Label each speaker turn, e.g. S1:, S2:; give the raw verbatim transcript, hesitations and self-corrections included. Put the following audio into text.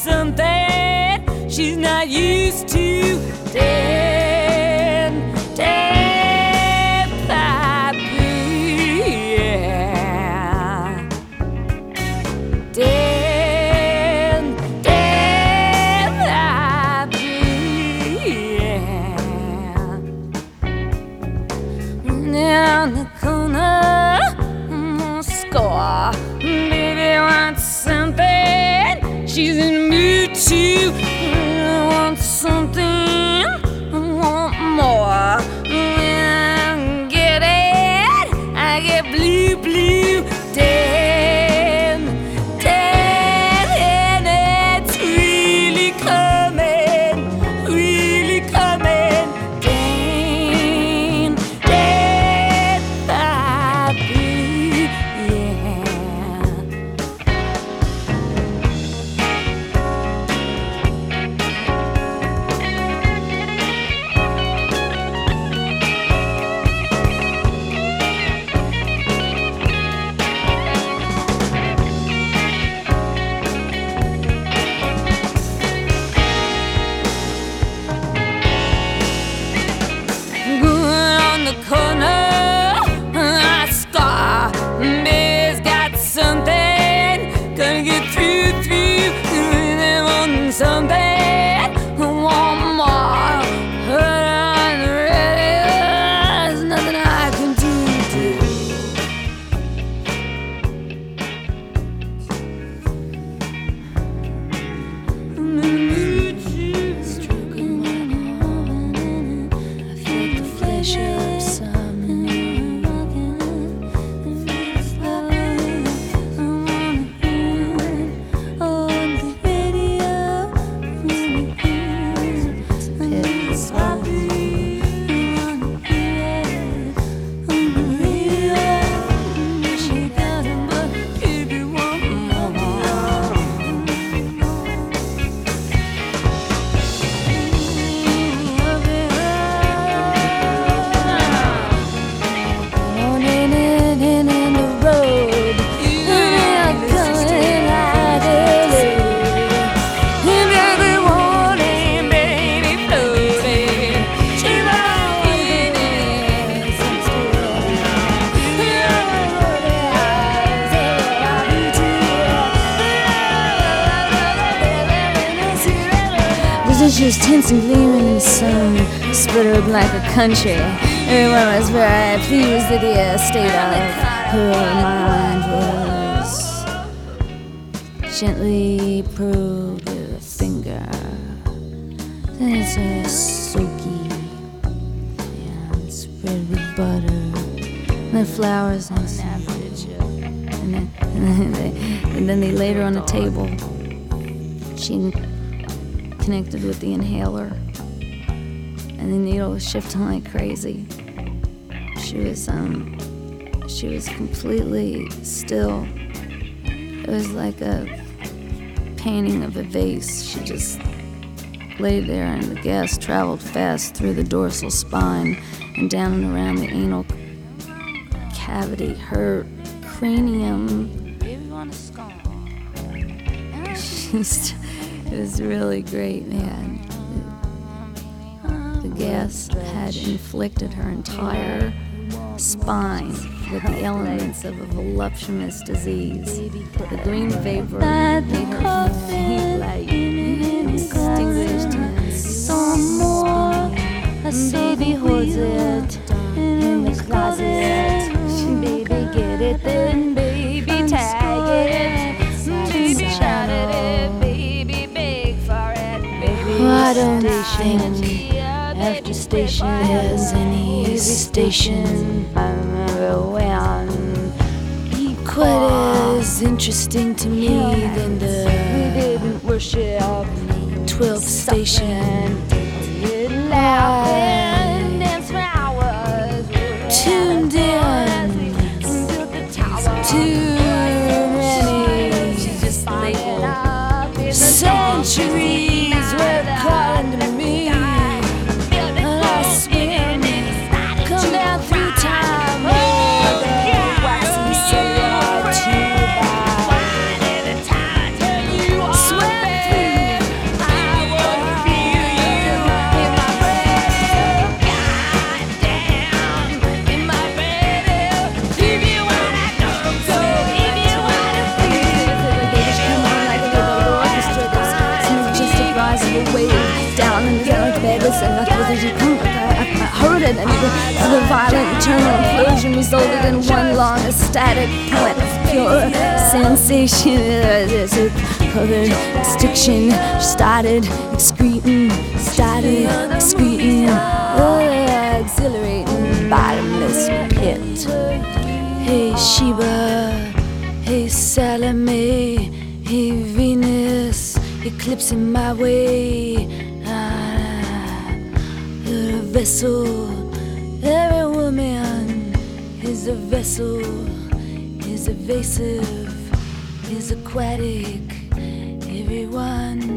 S1: something she's not used to. Dan, Dan, Pappy, yeah. Dan, Dan, Pappy, yeah. Down the corner, mm, score. Baby wants something she's in the mood to. I want something, I want more. When I get it, I get blue, blue. Dan, Dan, and it's really coming, really coming. Dan, Dan, Pappy, yeah. Good on the corner, I scar. Baby's got something, gonna get through, through. They want something, I want more. Put on the radio, there's nothing I can do, Stroking my arm, I feel the flesh of summer. Feels like I wanna hear it on the radio. It's happy, I wanna hear it on the radio. She got it, but baby want more. Running in, in, in the road, I'm coming like a lady. Baby wanting, baby floating. She wanting it, some Residuals tints and gleaming in the sun, sputtered like a country. Everyone was very pleased that the state of her mind was. Gently probed with a finger. Then it's a soaky, yeah, spread with butter. And the flowers and sandwich. And then, and then they, and then they laid her on the table. She connected with the inhaler, and the needle was shifting like crazy. She was um, she was completely still. It was like a painting of a vase. She just lay there, and the gas traveled fast through the dorsal spine and down and around the anal cavity. Her cranium. She's. It was really great, man. The gas had inflicted her entire spine with the elements of a voluptuous disease. The green vapor made her faint like extinguished in some more. Baby holds it in the closet. Baby get it, then baby tag it. Baby shout at it, baby beg for it. Baby I don't think after station there's any station around quite as interesting to me than the twelfth station. Tuned in too many centuries were calling to me, and I swim, come down through time, oh, the waxy cellular tube, swim through size of a wave. Down in the center of the bed, listen, I thought that you come, I, I heard it, and the, the violent internal implosion resulted in one long ecstatic point of pure sensation. There's a covered extinction, started excreting, started excreting, uh, exhilarating, bottomless pit. Hey Sheba, hey Salome, hey Venus, eclipsing my way. Ah, you're a vessel, every woman is a vessel, is evasive, is aquatic, everyone